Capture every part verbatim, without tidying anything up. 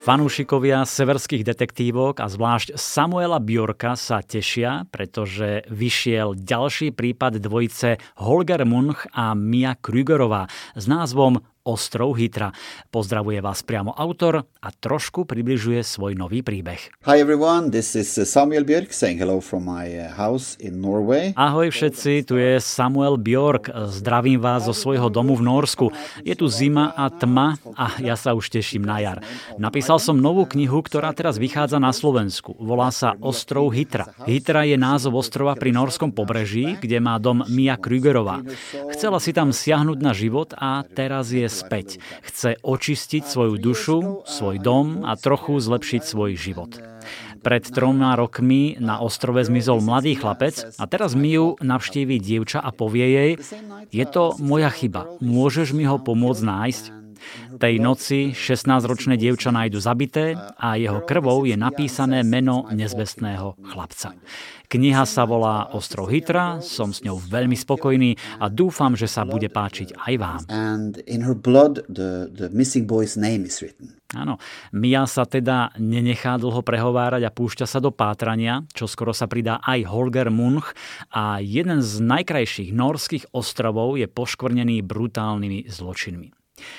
Fanúšikovia severských detektívok a zvlášť Samuela Bjorka sa tešia, pretože vyšiel ďalší prípad dvojice Holger Munch a Mia Krügerová s názvom Ostrov Hitra. Pozdravuje vás priamo autor a trošku približuje svoj nový príbeh. Hi everyone, this is Samuel Björk saying hello from my house in Norway. Ahoj všetci, tu je Samuel Bjork. Zdravím vás zo svojho domu v Nórsku. Je tu zima a tma a ja sa už teším na jar. Napísal som novú knihu, ktorá teraz vychádza na Slovensku. Volá sa Ostrov Hitra. Hitra je názov ostrova pri norskom pobreží, kde má dom Mia Krügerová. Chcela si tam siahnuť na život a teraz je späť. Chce očistiť svoju dušu, svoj dom a trochu zlepšiť svoj život. Pred troma rokmi na ostrove zmizol mladý chlapec a teraz Miu navštíví dievča a povie jej: je to moja chyba, môžeš mi ho pomôcť nájsť? Tej noci šestnásťročné dievča nájdu zabité a jeho krvou je napísané meno nezvestného chlapca. Kniha sa volá Ostrov Hitra, som s ňou veľmi spokojný a dúfam, že sa bude páčiť aj vám. And in her blood the, the missing boy's name is written. Áno, Mia sa teda nenechá dlho prehovárať a púšťa sa do pátrania, čo skoro sa pridá aj Holger Munch a jeden z najkrajších nórskych ostrovov je poškvrnený brutálnymi zločinmi.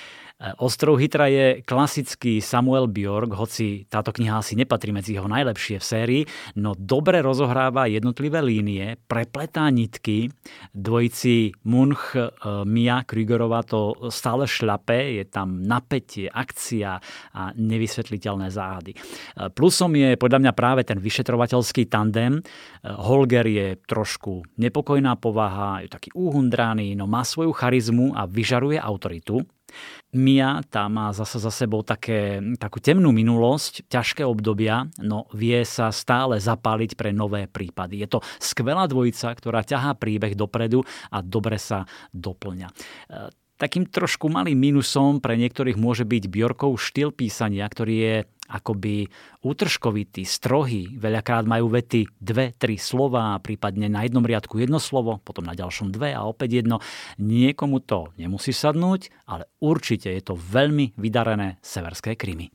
Ostrov Hitra je klasický Samuel Bjork, hoci táto kniha asi nepatrí medzi jeho najlepšie v sérii, no dobre rozohráva jednotlivé línie, prepletá nitky, dvojici Munch, Mia Krügerová to stále šľape, je tam napätie, akcia a nevysvetliteľné záhady. Plusom je podľa mňa práve ten vyšetrovateľský tandem. Holger je trošku nepokojná povaha, je taký úhundraný, no má svoju charizmu a vyžaruje autoritu. Mia tá má zase za sebou také, takú temnú minulosť, ťažké obdobia, no vie sa stále zapáliť pre nové prípady. Je to skvelá dvojica, ktorá ťahá príbeh dopredu a dobre sa doplňa. Takým trošku malým mínusom pre niektorých môže byť Bjorkov štýl písania, ktorý je akoby útržkovitý, strohý. Veľakrát majú vety dve, tri slová, prípadne na jednom riadku jedno slovo, potom na ďalšom dve a opäť jedno. Niekomu to nemusí sadnúť, ale určite je to veľmi vydarené severské krimi.